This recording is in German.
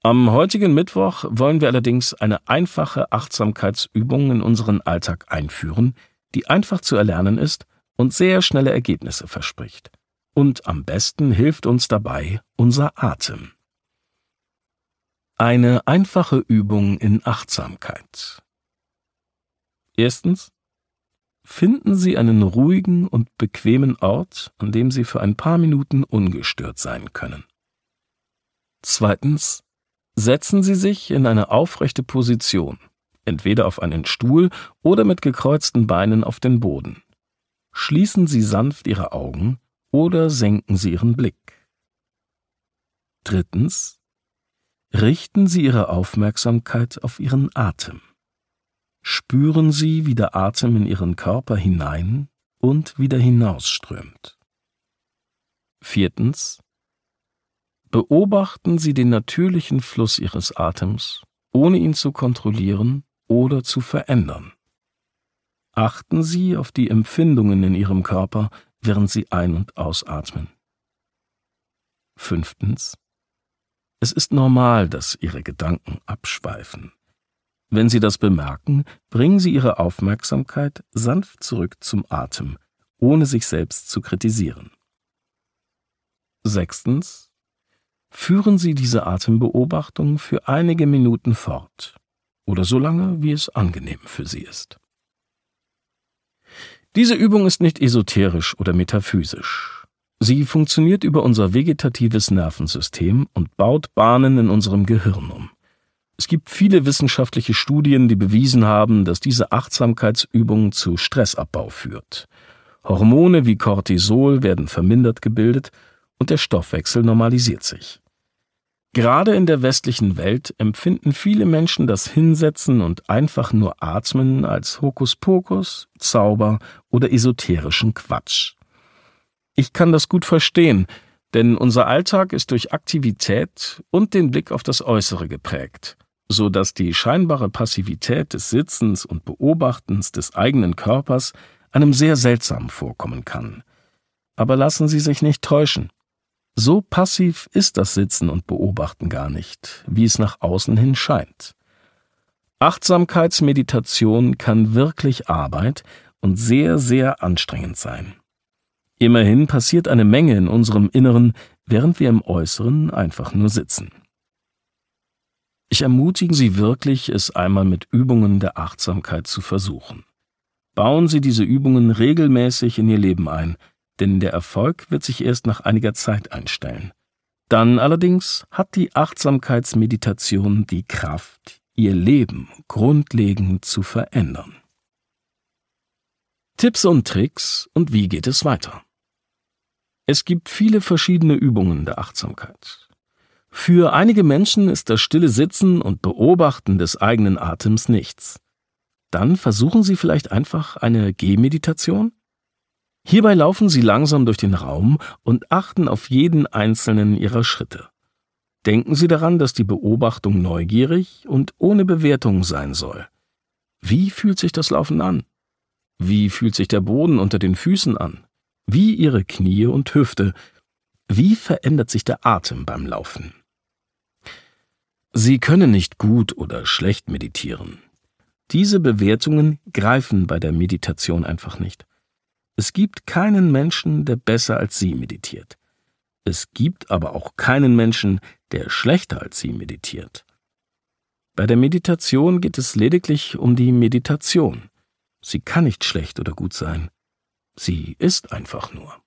Am heutigen Mittwoch wollen wir allerdings eine einfache Achtsamkeitsübung in unseren Alltag einführen, die einfach zu erlernen ist und sehr schnelle Ergebnisse verspricht. Und am besten hilft uns dabei unser Atem. Eine einfache Übung in Achtsamkeit. Erstens: Finden Sie einen ruhigen und bequemen Ort, an dem Sie für ein paar Minuten ungestört sein können. Zweitens: Setzen Sie sich in eine aufrechte Position, entweder auf einen Stuhl oder mit gekreuzten Beinen auf den Boden. Schließen Sie sanft Ihre Augen oder senken Sie Ihren Blick. Drittens: Richten Sie Ihre Aufmerksamkeit auf Ihren Atem. Spüren Sie, wie der Atem in Ihren Körper hinein und wieder hinausströmt. Viertens: Beobachten Sie den natürlichen Fluss Ihres Atems, ohne ihn zu kontrollieren oder zu verändern. Achten Sie auf die Empfindungen in Ihrem Körper, während Sie ein- und ausatmen. Fünftens: Es ist normal, dass Ihre Gedanken abschweifen. Wenn Sie das bemerken, bringen Sie Ihre Aufmerksamkeit sanft zurück zum Atem, ohne sich selbst zu kritisieren. Sechstens: Führen Sie diese Atembeobachtung für einige Minuten fort oder so lange, wie es angenehm für Sie ist. Diese Übung ist nicht esoterisch oder metaphysisch. Sie funktioniert über unser vegetatives Nervensystem und baut Bahnen in unserem Gehirn um. Es gibt viele wissenschaftliche Studien, die bewiesen haben, dass diese Achtsamkeitsübung zu Stressabbau führt. Hormone wie Cortisol werden vermindert gebildet und der Stoffwechsel normalisiert sich. Gerade in der westlichen Welt empfinden viele Menschen das Hinsetzen und einfach nur Atmen als Hokuspokus, Zauber oder esoterischen Quatsch. Ich kann das gut verstehen, denn unser Alltag ist durch Aktivität und den Blick auf das Äußere geprägt, so dass die scheinbare Passivität des Sitzens und Beobachtens des eigenen Körpers einem sehr seltsam vorkommen kann. Aber lassen Sie sich nicht täuschen. So passiv ist das Sitzen und Beobachten gar nicht, wie es nach außen hin scheint. Achtsamkeitsmeditation kann wirklich Arbeit und sehr, sehr anstrengend sein. Immerhin passiert eine Menge in unserem Inneren, während wir im Äußeren einfach nur sitzen. Ich ermutige Sie wirklich, es einmal mit Übungen der Achtsamkeit zu versuchen. Bauen Sie diese Übungen regelmäßig in Ihr Leben ein, denn der Erfolg wird sich erst nach einiger Zeit einstellen. Dann allerdings hat die Achtsamkeitsmeditation die Kraft, Ihr Leben grundlegend zu verändern. Tipps und Tricks und wie geht es weiter? Es gibt viele verschiedene Übungen der Achtsamkeit. Für einige Menschen ist das stille Sitzen und Beobachten des eigenen Atems nichts. Dann versuchen Sie vielleicht einfach eine Gehmeditation. Hierbei laufen Sie langsam durch den Raum und achten auf jeden einzelnen Ihrer Schritte. Denken Sie daran, dass die Beobachtung neugierig und ohne Bewertung sein soll. Wie fühlt sich das Laufen an? Wie fühlt sich der Boden unter den Füßen an? Wie Ihre Knie und Hüfte? Wie verändert sich der Atem beim Laufen? Sie können nicht gut oder schlecht meditieren. Diese Bewertungen greifen bei der Meditation einfach nicht. Es gibt keinen Menschen, der besser als Sie meditiert. Es gibt aber auch keinen Menschen, der schlechter als Sie meditiert. Bei der Meditation geht es lediglich um die Meditation. Sie kann nicht schlecht oder gut sein. Sie ist einfach nur.